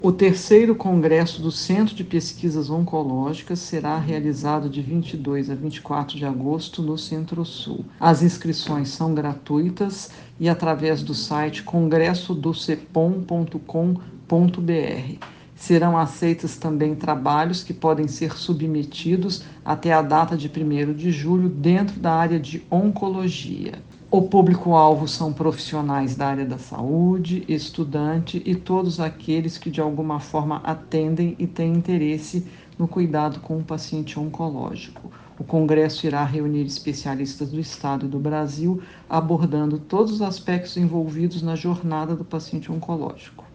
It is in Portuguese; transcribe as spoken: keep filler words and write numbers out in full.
O terceiro congresso do Centro de Pesquisas Oncológicas será realizado de vinte e dois a vinte e quatro de agosto no Centro-Sul. As inscrições são gratuitas e através do site congresso do cepom ponto com ponto br. Serão aceitos também trabalhos que podem ser submetidos até a data de primeiro de julho dentro da área de oncologia. O público-alvo são profissionais da área da saúde, estudante e todos aqueles que de alguma forma atendem e têm interesse no cuidado com o paciente oncológico. O congresso irá reunir especialistas do Estado e do Brasil, abordando todos os aspectos envolvidos na jornada do paciente oncológico.